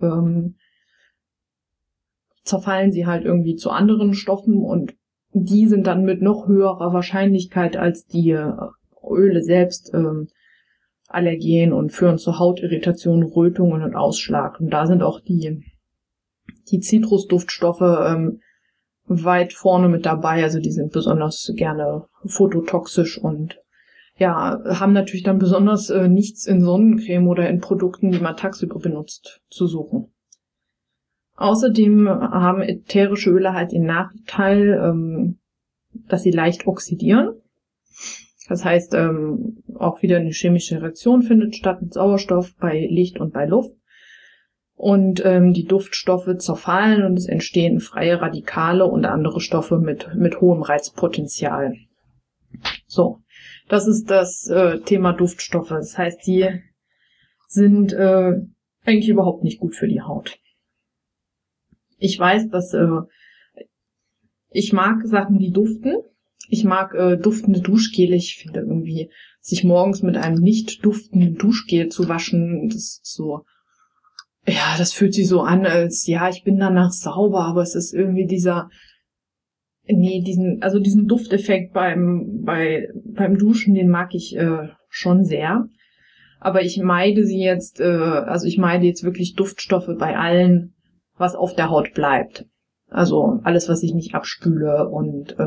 zerfallen sie halt irgendwie zu anderen Stoffen und die sind dann mit noch höherer Wahrscheinlichkeit als die Öle selbst allergen und führen zu Hautirritationen, Rötungen und Ausschlag. Und da sind auch die Zitrusduftstoffe weit vorne mit dabei. Also die sind besonders gerne phototoxisch und ja, haben natürlich dann besonders nichts in Sonnencreme oder in Produkten, die man tagsüber benutzt, zu suchen. Außerdem haben ätherische Öle halt den Nachteil, dass sie leicht oxidieren. Das heißt, auch wieder eine chemische Reaktion findet statt mit Sauerstoff bei Licht und bei Luft. Und die Duftstoffe zerfallen und es entstehen freie Radikale und andere Stoffe mit hohem Reizpotenzial. So, das ist das Thema Duftstoffe. Das heißt, die sind eigentlich überhaupt nicht gut für die Haut. Ich weiß, dass ich mag Sachen, die duften. Ich mag duftende Duschgele. Ich finde irgendwie, sich morgens mit einem nicht duftenden Duschgel zu waschen, das ist so, ja, das fühlt sich so an, als, ja, ich bin danach sauber, aber es ist irgendwie diesen Dufteffekt beim Duschen, den mag ich schon sehr. Aber ich meide jetzt wirklich Duftstoffe bei allen, was auf der Haut bleibt. Also alles, was ich nicht abspüle und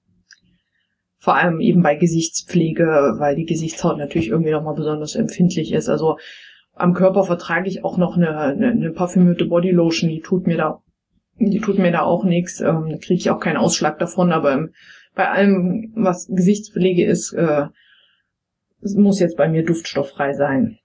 vor allem eben bei Gesichtspflege, weil die Gesichtshaut natürlich irgendwie nochmal besonders empfindlich ist. Also am Körper vertrage ich auch noch eine parfümierte Bodylotion, die tut mir da auch nichts, da kriege ich auch keinen Ausschlag davon, aber bei allem, was Gesichtspflege ist, es muss jetzt bei mir duftstofffrei sein.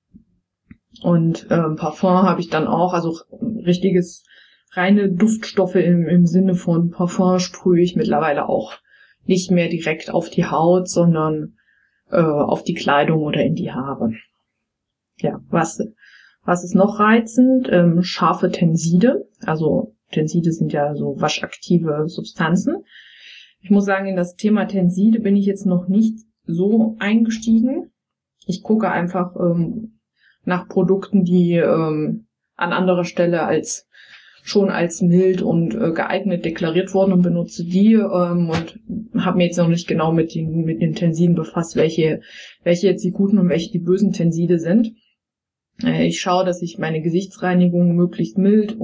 Und Parfum habe ich dann auch, also richtiges reine Duftstoffe im Sinne von Parfum sprühe ich mittlerweile auch nicht mehr direkt auf die Haut, sondern auf die Kleidung oder in die Haare. Ja, was ist noch reizend? Scharfe Tenside. Also Tenside sind ja so waschaktive Substanzen. Ich muss sagen, in das Thema Tenside bin ich jetzt noch nicht so eingestiegen. Ich gucke einfach nach Produkten, die an anderer Stelle schon als mild und geeignet deklariert wurden und benutze die und habe mir jetzt noch nicht genau mit den Tensiden befasst, welche jetzt die guten und welche die bösen Tenside sind. Ich schaue, dass ich meine Gesichtsreinigung möglichst mild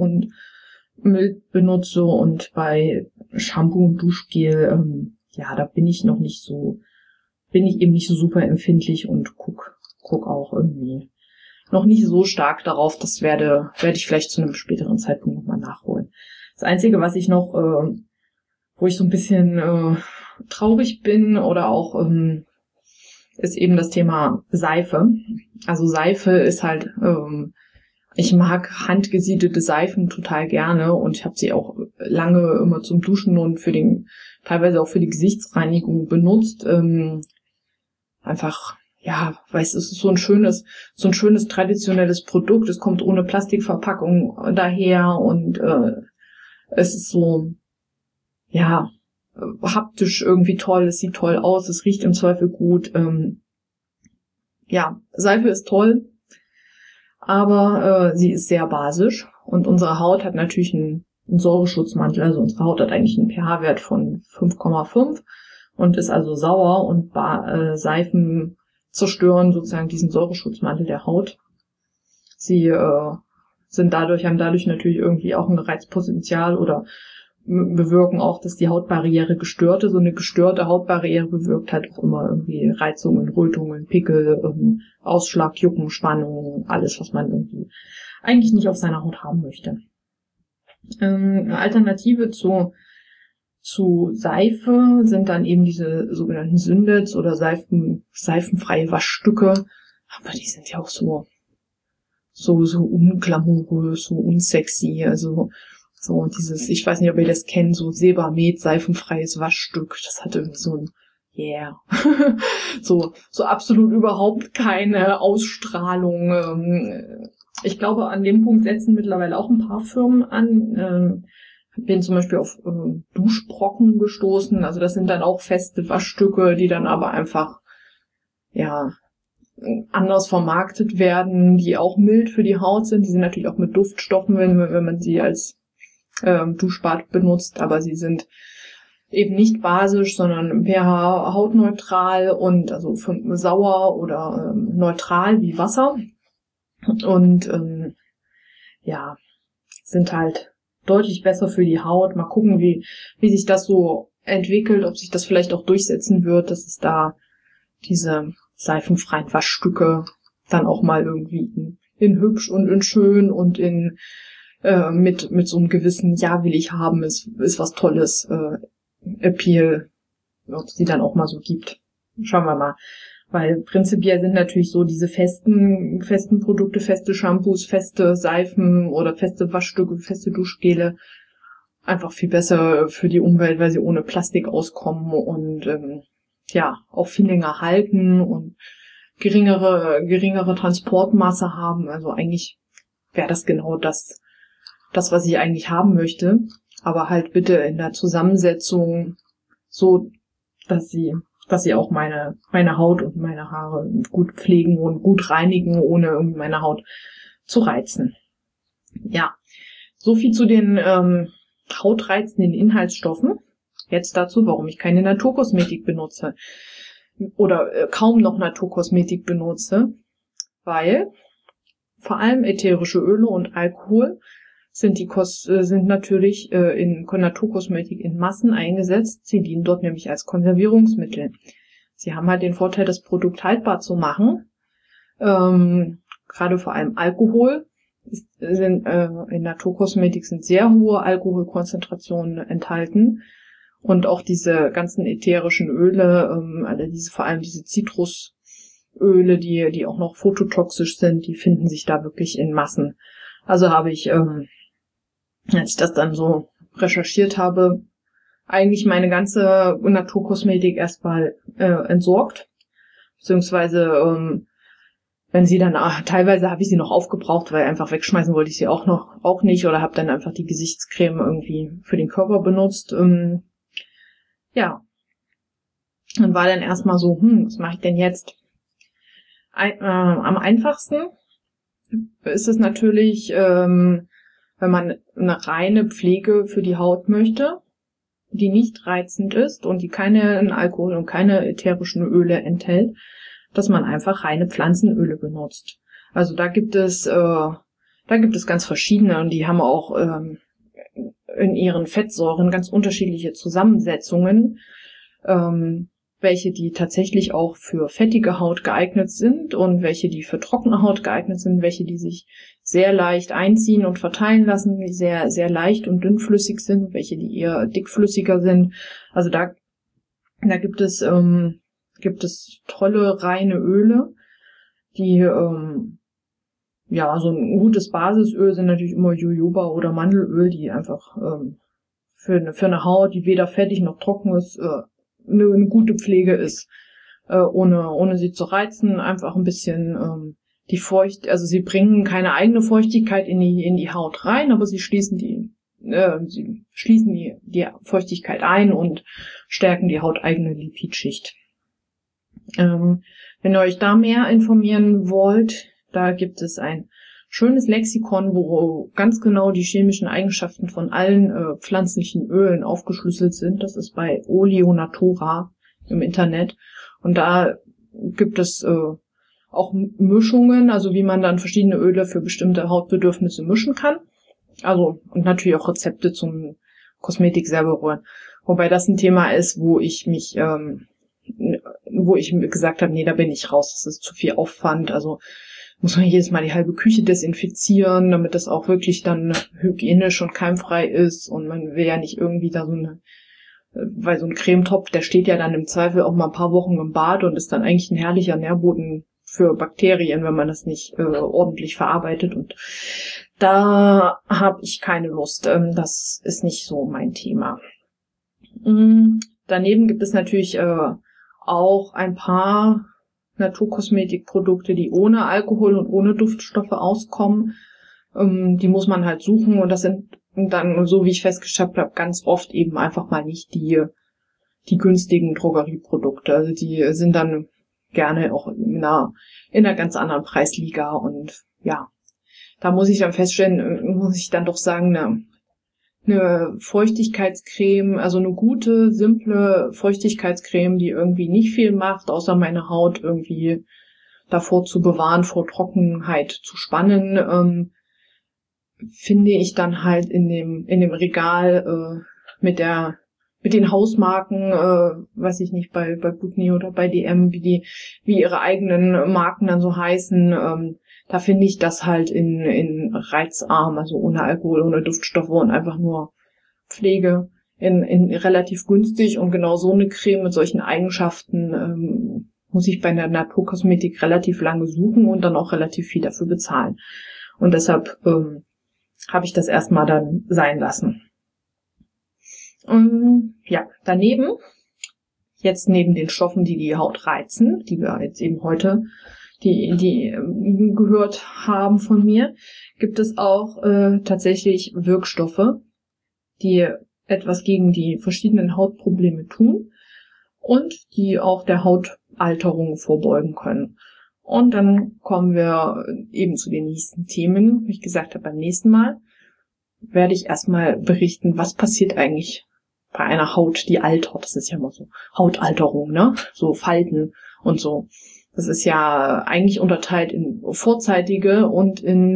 benutze und bei Shampoo und Duschgel, da bin ich eben nicht so super empfindlich und guck auch irgendwie noch nicht so stark darauf. Das werde ich vielleicht zu einem späteren Zeitpunkt nochmal nachholen. Das Einzige, was ich noch, wo ich so ein bisschen traurig bin oder auch ist eben das Thema Seife. Also Seife ist halt, ich mag handgesiedelte Seifen total gerne und ich habe sie auch lange immer zum Duschen und teilweise auch für die Gesichtsreinigung benutzt. Einfach, ja, weil es ist so ein schönes traditionelles Produkt. Es kommt ohne Plastikverpackung daher und es ist so, ja, haptisch irgendwie toll. Es sieht toll aus. Es riecht im Zweifel gut. Ja, Seife ist toll. aber sie ist sehr basisch und unsere Haut hat natürlich einen Säureschutzmantel. Also unsere Haut hat eigentlich einen pH-Wert von 5,5 und ist also sauer und Seifen zerstören sozusagen diesen Säureschutzmantel der Haut. Sie haben dadurch natürlich irgendwie auch ein Reizpotenzial oder bewirken auch, dass die Hautbarriere gestört ist. Und eine gestörte Hautbarriere bewirkt halt auch immer irgendwie Reizungen, Rötungen, Pickel, Ausschlag, Jucken, Spannungen, alles, was man irgendwie eigentlich nicht auf seiner Haut haben möchte. Eine Alternative zu Seife sind dann eben diese sogenannten Syndets oder seifenfreie Waschstücke. Aber die sind ja auch so unglamourös, so unsexy, also so dieses, ich weiß nicht, ob ihr das kennt, so Sebamed, seifenfreies Waschstück, das hat irgendwie so ein so absolut überhaupt keine Ausstrahlung. Ich glaube, an dem Punkt setzen mittlerweile auch ein paar Firmen an. Bin zum Beispiel auf Duschbrocken gestoßen, also das sind dann auch feste Waschstücke, die dann aber einfach, anders vermarktet werden, die auch mild für die Haut sind. Die sind natürlich auch mit Duftstoffen, wenn man sie als Duschbad benutzt, aber sie sind eben nicht basisch, sondern pH hautneutral und also sauer oder neutral wie Wasser und sind halt deutlich besser für die Haut. Mal gucken, wie sich das so entwickelt, ob sich das vielleicht auch durchsetzen wird, dass es da diese seifenfreien Waschstücke dann auch mal irgendwie in hübsch und in schön und in mit so einem gewissen will ich haben, ist was Tolles, Appeal, ob es die dann auch mal so gibt. Schauen wir mal. Weil prinzipiell sind natürlich so diese festen Produkte, feste Shampoos, feste Seifen oder feste Waschstücke, feste Duschgele einfach viel besser für die Umwelt, weil sie ohne Plastik auskommen und auch viel länger halten und geringere Transportmasse haben. Also eigentlich wäre das genau das, was ich eigentlich haben möchte. Aber halt bitte in der Zusammensetzung so, dass sie auch meine Haut und meine Haare gut pflegen und gut reinigen, ohne irgendwie meine Haut zu reizen. Ja, so viel zu den hautreizenden Inhaltsstoffen. Jetzt dazu, warum ich keine Naturkosmetik benutze oder kaum noch Naturkosmetik benutze, weil vor allem ätherische Öle und Alkohol sind natürlich in Naturkosmetik in Massen eingesetzt. Sie dienen dort nämlich als Konservierungsmittel. Sie haben halt den Vorteil, das Produkt haltbar zu machen. Gerade vor allem Alkohol in Naturkosmetik sind sehr hohe Alkoholkonzentrationen enthalten. Und auch diese ganzen ätherischen Öle, vor allem diese Zitrusöle, die auch noch phototoxisch sind, die finden sich da wirklich in Massen. Also habe ich, als ich das dann so recherchiert habe, eigentlich meine ganze Naturkosmetik erstmal entsorgt. Beziehungsweise, wenn sie dann, teilweise habe ich sie noch aufgebraucht, weil einfach wegschmeißen wollte ich sie auch nicht, oder habe dann einfach die Gesichtscreme irgendwie für den Körper benutzt. Und war dann erstmal so, was mache ich denn jetzt? Am einfachsten ist es natürlich, wenn man eine reine Pflege für die Haut möchte, die nicht reizend ist und die keinen Alkohol und keine ätherischen Öle enthält, dass man einfach reine Pflanzenöle benutzt. Also da gibt es ganz verschiedene und die haben auch in ihren Fettsäuren ganz unterschiedliche Zusammensetzungen, welche die tatsächlich auch für fettige Haut geeignet sind und welche die für trockene Haut geeignet sind, welche die sich sehr leicht einziehen und verteilen lassen, die sehr, sehr leicht und dünnflüssig sind, welche die eher dickflüssiger sind. Also da gibt es tolle reine Öle, die so ein gutes Basisöl sind natürlich immer Jojoba oder Mandelöl, die einfach für eine Haut, die weder fettig noch trocken ist, eine gute Pflege ist, ohne sie zu reizen, einfach ein bisschen also sie bringen keine eigene Feuchtigkeit in die Haut rein, aber sie schließen die Feuchtigkeit ein und stärken die hauteigene Lipidschicht. Wenn ihr euch da mehr informieren wollt, da gibt es ein schönes Lexikon, wo ganz genau die chemischen Eigenschaften von allen pflanzlichen Ölen aufgeschlüsselt sind. Das ist bei Oleonatura im Internet. Und da gibt es auch Mischungen, also wie man dann verschiedene Öle für bestimmte Hautbedürfnisse mischen kann. Also, und natürlich auch Rezepte zum Kosmetik selber rühren. Wobei das ein Thema ist, wo ich gesagt habe, nee, da bin ich raus, das ist zu viel Aufwand. Also muss man jedes Mal die halbe Küche desinfizieren, damit das auch wirklich dann hygienisch und keimfrei ist. Und man will ja nicht irgendwie da weil so ein Cremetopf, der steht ja dann im Zweifel auch mal ein paar Wochen im Bad und ist dann eigentlich ein herrlicher Nährboden für Bakterien, wenn man das nicht ordentlich verarbeitet. Und da habe ich keine Lust. Das ist nicht so mein Thema. Daneben gibt es natürlich auch ein paar Naturkosmetikprodukte, die ohne Alkohol und ohne Duftstoffe auskommen. Die muss man halt suchen und das sind dann, so wie ich festgestellt habe, ganz oft eben einfach mal nicht die günstigen Drogerieprodukte. Also die sind dann gerne auch in einer ganz anderen Preisliga und ja, da muss ich dann doch sagen, eine Feuchtigkeitscreme, also eine gute, simple Feuchtigkeitscreme, die irgendwie nicht viel macht, außer meine Haut irgendwie davor zu bewahren, vor Trockenheit zu spannen, finde ich dann halt in dem Regal mit den Hausmarken, weiß ich nicht, bei Butni oder bei DM, wie ihre eigenen Marken dann so heißen, da finde ich das halt in reizarm, also ohne Alkohol, ohne Duftstoffe und einfach nur Pflege in relativ günstig. Und genau so eine Creme mit solchen Eigenschaften muss ich bei der Naturkosmetik relativ lange suchen und dann auch relativ viel dafür bezahlen. Und deshalb habe ich das erstmal dann sein lassen. Ja, daneben, jetzt neben den Stoffen, die Haut reizen, die wir jetzt eben heute die gehört haben von mir, gibt es auch tatsächlich Wirkstoffe, die etwas gegen die verschiedenen Hautprobleme tun und die auch der Hautalterung vorbeugen können. Und dann kommen wir eben zu den nächsten Themen. Wie ich gesagt habe, beim nächsten Mal werde ich erstmal berichten, was passiert eigentlich bei einer Haut, die altert. Das ist ja immer so Hautalterung, ne? So Falten und so. Das ist ja eigentlich unterteilt in vorzeitige und in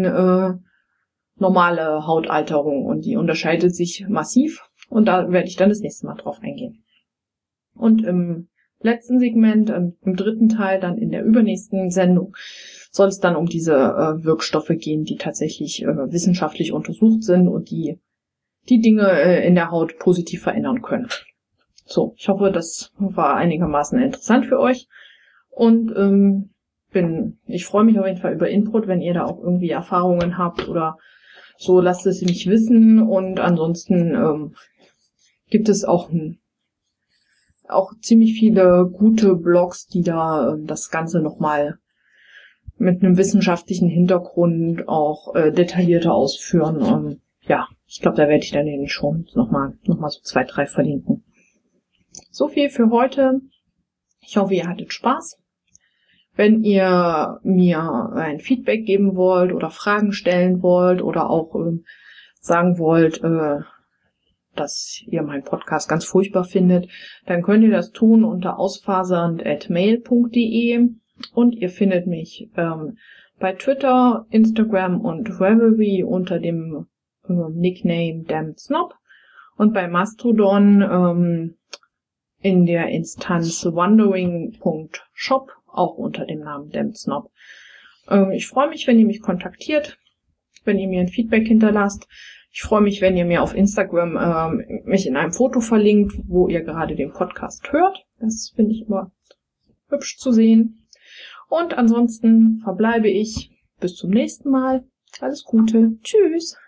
normale Hautalterung. Und die unterscheidet sich massiv. Und da werde ich dann das nächste Mal drauf eingehen. Und im letzten Segment, im dritten Teil, dann in der übernächsten Sendung, soll es dann um diese Wirkstoffe gehen, die tatsächlich wissenschaftlich untersucht sind und die Dinge in der Haut positiv verändern können. So, ich hoffe, das war einigermaßen interessant für euch. Und ich freue mich auf jeden Fall über Input, wenn ihr da auch irgendwie Erfahrungen habt oder so, lasst es mich wissen. Und ansonsten gibt es auch ziemlich viele gute Blogs, die da das Ganze nochmal mit einem wissenschaftlichen Hintergrund auch detaillierter ausführen. Ja, ich glaube, da werde ich dann in den Shownotes nochmal so 2, 3 verlinken. So viel für heute. Ich hoffe, ihr hattet Spaß. Wenn ihr mir ein Feedback geben wollt oder Fragen stellen wollt oder auch sagen wollt, dass ihr meinen Podcast ganz furchtbar findet, dann könnt ihr das tun unter ausfasernd@mail.de und ihr findet mich bei Twitter, Instagram und Ravelry unter dem Nickname DammedSnob und bei Mastodon in der Instanz wondering.shop auch unter dem Namen DammedSnob. Ich freue mich, wenn ihr mich kontaktiert, wenn ihr mir ein Feedback hinterlasst. Ich freue mich, wenn ihr mir auf Instagram mich in einem Foto verlinkt, wo ihr gerade den Podcast hört. Das finde ich immer hübsch zu sehen. Und ansonsten verbleibe ich bis zum nächsten Mal. Alles Gute. Tschüss.